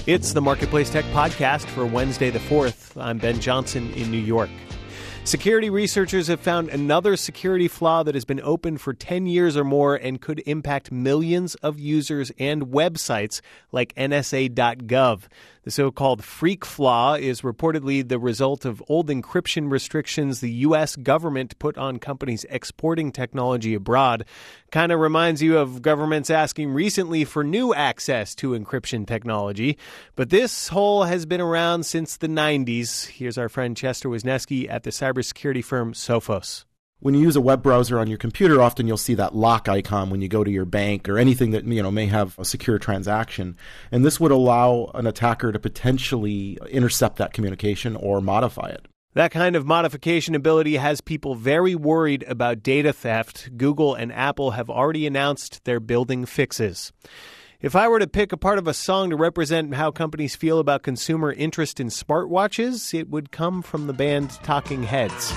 It's the Marketplace Tech Podcast for Wednesday the 4th. I'm Ben Johnson in New York. Security researchers have found another security flaw that has been open for 10 years or more and could impact millions of users and websites like NSA.gov. The so-called freak flaw is reportedly the result of old encryption restrictions the U.S. government put on companies exporting technology abroad. Kind of reminds you of governments asking recently for new access to encryption technology. But this hole has been around since the 90s. Here's our friend Chester Wisniewski at the cybersecurity firm Sophos. When you use a web browser on your computer, often you'll see that lock icon when you go to your bank or anything that may have a secure transaction. And this would allow an attacker to potentially intercept that communication or modify it. That kind of modification ability has people very worried about data theft. Google and Apple have already announced they're building fixes. If I were to pick a part of a song to represent how companies feel about consumer interest in smartwatches, it would come from the band Talking Heads.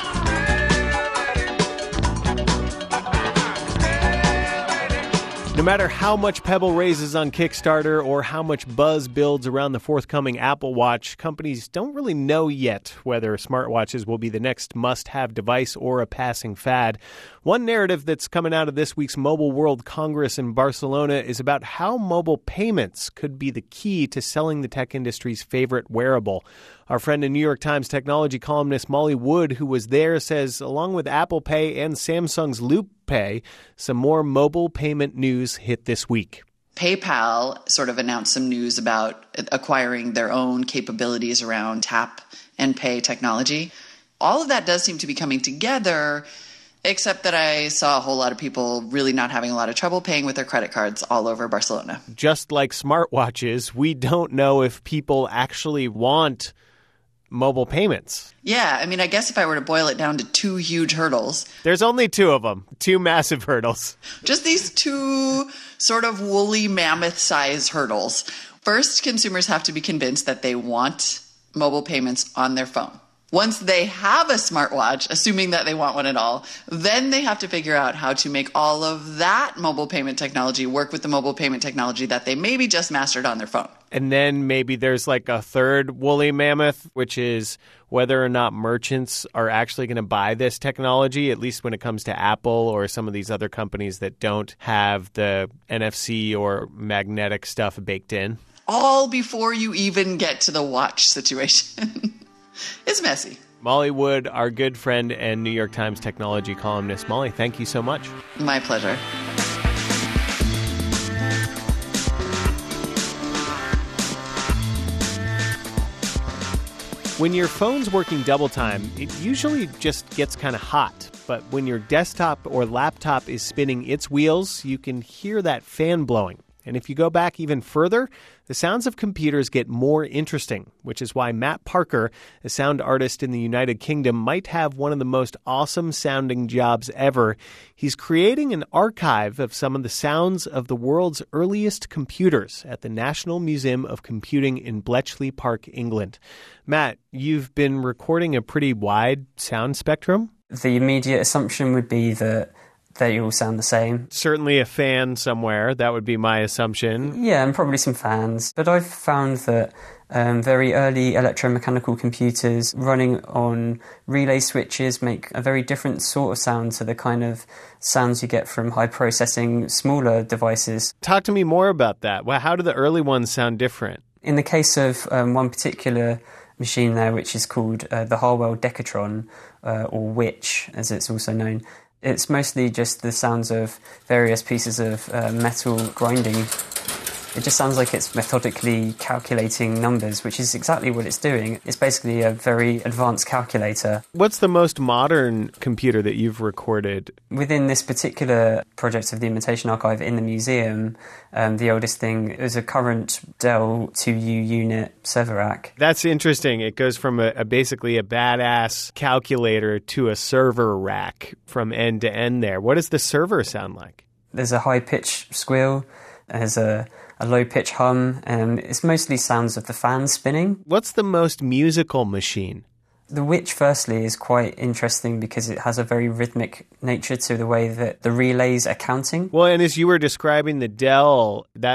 No matter how much Pebble raises on Kickstarter or how much buzz builds around the forthcoming Apple Watch, companies don't really know yet whether smartwatches will be the next must-have device or a passing fad. One narrative that's coming out of this week's Mobile World Congress in Barcelona is about how mobile payments could be the key to selling the tech industry's favorite wearable. Our friend and New York Times technology columnist Molly Wood, who was there, says along with Apple Pay and Samsung's Loop Pay, some more mobile payment news hit this week. PayPal sort of announced some news about acquiring their own capabilities around tap and pay technology. All of that does seem to be coming together, except that I saw a whole lot of people really not having a lot of trouble paying with their credit cards all over Barcelona. Just like smartwatches, we don't know if people actually want mobile payments. Yeah, I mean, I guess if I were to boil it down to two huge hurdles. There's only two of them, two massive hurdles. Just these two sort of woolly mammoth-sized hurdles. First, consumers have to be convinced that they want mobile payments on their phone. Once they have a smartwatch, assuming that they want one at all, then they have to figure out how to make all of that mobile payment technology work with the mobile payment technology that they maybe just mastered on their phone. And then maybe there's like a third woolly mammoth, which is whether or not merchants are actually going to buy this technology, at least when it comes to Apple or some of these other companies that don't have the NFC or magnetic stuff baked in. All before you even get to the watch situation. It's messy. Molly Wood, our good friend and New York Times technology columnist. Molly, thank you so much. My pleasure. When your phone's working double time, it usually just gets kind of hot. But when your desktop or laptop is spinning its wheels, you can hear that fan blowing. And if you go back even further, the sounds of computers get more interesting, which is why Matt Parker, a sound artist in the United Kingdom, might have one of the most awesome-sounding jobs ever. He's creating an archive of some of the sounds of the world's earliest computers at the National Museum of Computing in Bletchley Park, England. Matt, you've been recording a pretty wide sound spectrum? The immediate assumption would be that they all sound the same. Certainly a fan somewhere. That would be my assumption. Yeah, and probably some fans. But I've found that very early electromechanical computers running on relay switches make a very different sort of sound to the kind of sounds you get from high-processing smaller devices. Talk to me more about that. Well, how do the early ones sound different? In the case of one particular machine there, which is called the Harwell Decatron, or Witch, as it's also known, it's mostly just the sounds of various pieces of metal grinding. It just sounds like it's methodically calculating numbers, which is exactly what it's doing. It's basically a very advanced calculator. What's the most modern computer that you've recorded? Within this particular project of the Imitation Archive in the museum, the oldest thing is a current Dell 2U unit server rack. That's interesting. It goes from basically a badass calculator to a server rack from end to end there. What does the server sound like? There's a high-pitch squeal. There's a low-pitch hum. It's mostly sounds of the fan spinning. What's the most musical machine? The Witch, firstly, is quite interesting because it has a very rhythmic nature to the way that the relays are counting. Well, and as you were describing the Dell, that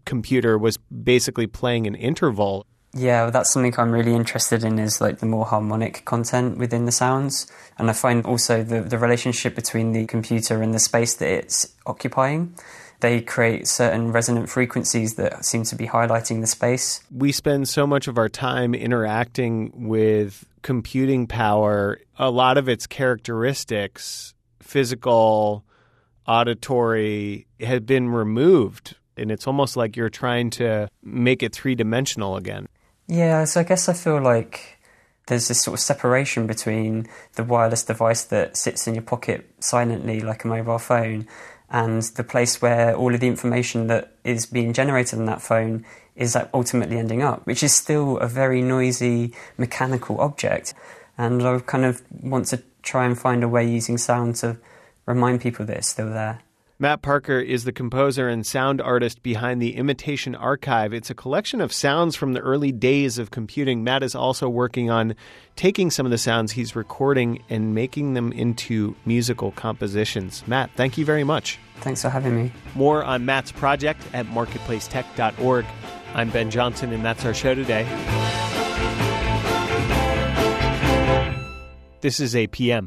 computer was basically playing an interval. Yeah, well, that's something I'm really interested in, is like the more harmonic content within the sounds. And I find also the relationship between the computer and the space that it's occupying. They create certain resonant frequencies that seem to be highlighting the space. We spend so much of our time interacting with computing power. A lot of its characteristics, physical, auditory, have been removed. And it's almost like you're trying to make it three-dimensional again. Yeah, so I guess I feel like there's this sort of separation between the wireless device that sits in your pocket silently like a mobile phone and the place where all of the information that is being generated on that phone is ultimately ending up, which is still a very noisy mechanical object. And I kind of want to try and find a way using sound to remind people that it's still there. Matt Parker is the composer and sound artist behind the Imitation Archive. It's a collection of sounds from the early days of computing. Matt is also working on taking some of the sounds he's recording and making them into musical compositions. Matt, thank you very much. Thanks for having me. More on Matt's project at marketplacetech.org. I'm Ben Johnson, and that's our show today. This is APM.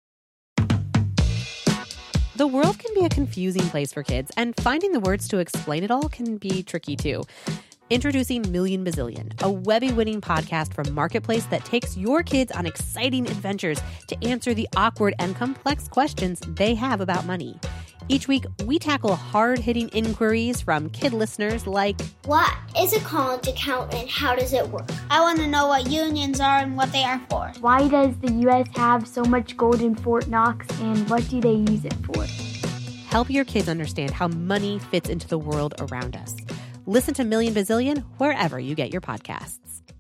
The world can be a confusing place for kids, and finding the words to explain it all can be tricky too. Introducing Million Bazillion, a Webby-winning podcast from Marketplace that takes your kids on exciting adventures to answer the awkward and complex questions they have about money. Each week, we tackle hard-hitting inquiries from kid listeners like, what is a college account and how does it work? I want to know what unions are and what they are for. Why does the U.S. have so much gold in Fort Knox, and what do they use it for? Help your kids understand how money fits into the world around us. Listen to Million Bazillion wherever you get your podcasts.